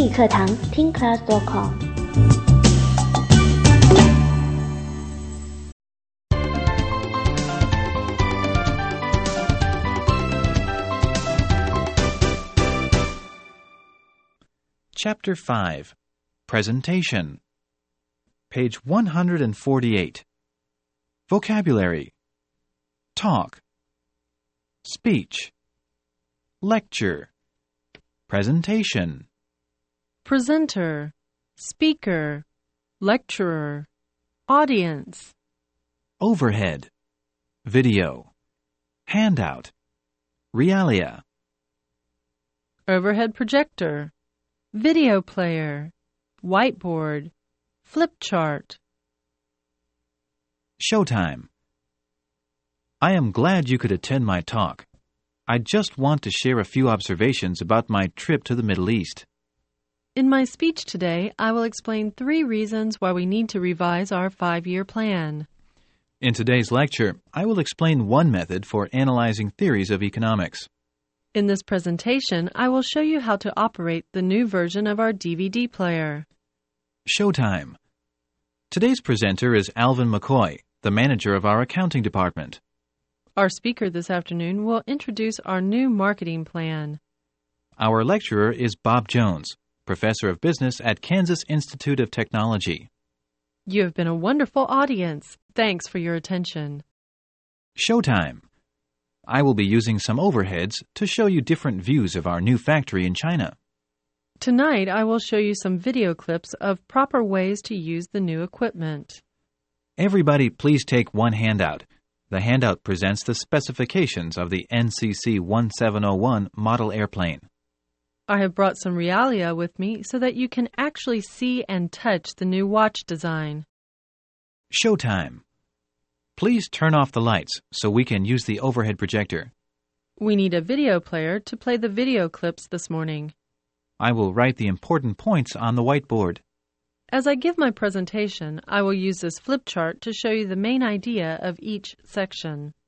英语课堂听 class.com。 Chapter 5, Presentation. Page 148. Vocabulary. Talk. Speech. Lecture. Presentation. Presenter, speaker, lecturer, audience. Overhead. Video. Handout. Realia. Overhead projector, video player, whiteboard, flip chart. Showtime. I am glad you could attend my talk. I just want to share a few observations about my trip to the Middle East. In my speech today, I will explain 3 reasons why we need to revise our 5-year plan. In today's lecture, I will explain one method for analyzing theories of economics. In this presentation, I will show you how to operate the new version of our DVD player. Showtime. Today's presenter is Alvin McCoy, the manager of our accounting department. Our speaker this afternoon will introduce our new marketing plan. Our lecturer is Bob Jones, professor of business at Kansas Institute of Technology. You have been a wonderful audience. Thanks for your attention. Showtime. I will be using some overheads to show you different views of our new factory in China. Tonight, I will show you some video clips of proper ways to use the new equipment. Everybody, please take one handout. The handout presents the specifications of the NCC 1701 model airplane. I have brought some realia with me so that you can actually see and touch the new watch design. Showtime. Please turn off the lights so we can use the overhead projector. We need a video player to play the video clips this morning. I will write the important points on the whiteboard. As I give my presentation, I will use this flip chart to show you the main idea of each section.